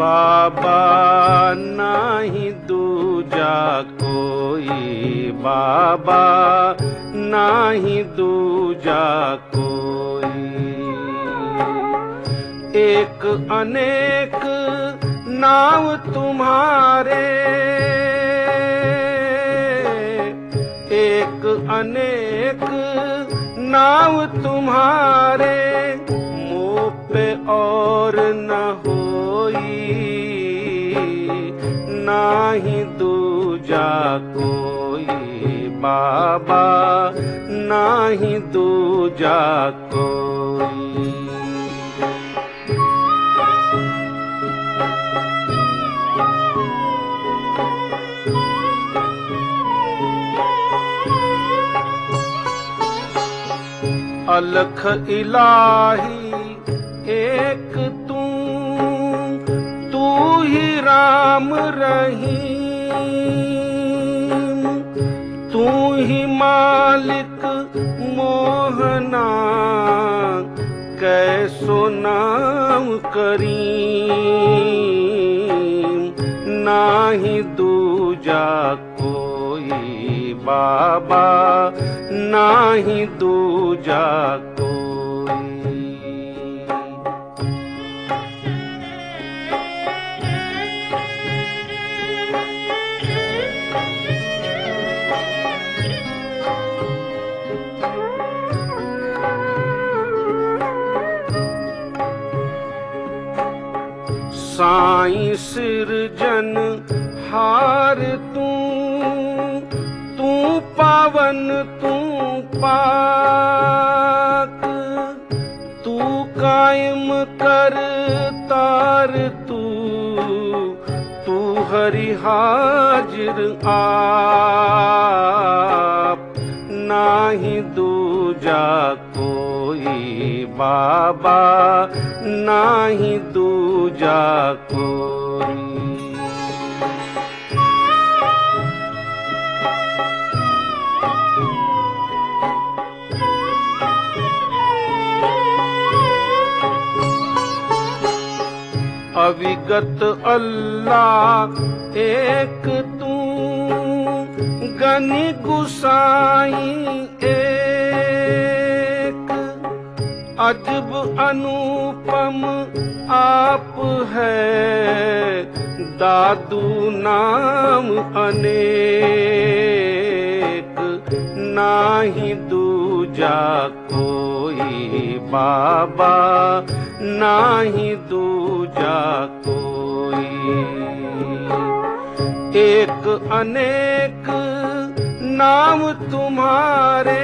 बाबा नाही दूजा कोई, बाबा नाही दूजा कोई। एक अनेक नाम तुम्हारे, एक अनेक नाम तुम्हारे, मुँह पे और न होई, नाही दूजा कोई, बाबा नाही दूजा कोई। अलख इलाही एक तू ही राम रहीम, तू ही मालिक मोहना, कैसो नाम करीम, नाही दूजा कोई, बाबा नाही दूजा कोई। साईं सिरजन हार तू पावन तू पाक, तू कायम कर तार तू हरि हाजिर आप, नाही दूजा कोई, बाबा नाही दूजा कोई। अविगत अल्लाह एक तू, गनि गुसाई एक, अजब अनुपम आप है, दादू नाम अनेक, नाही दूजा कोई, बाबा नाही दूजा कोई। एक अनेक नाम तुम्हारे,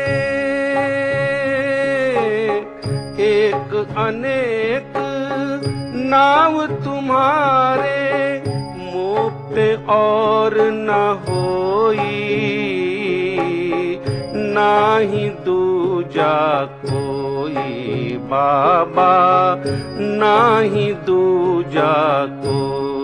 एक अनेक नाम तुम्हारे, मुँह पे और न होई, नाही दूजा कोई, बाबा नाही दूजा कोई।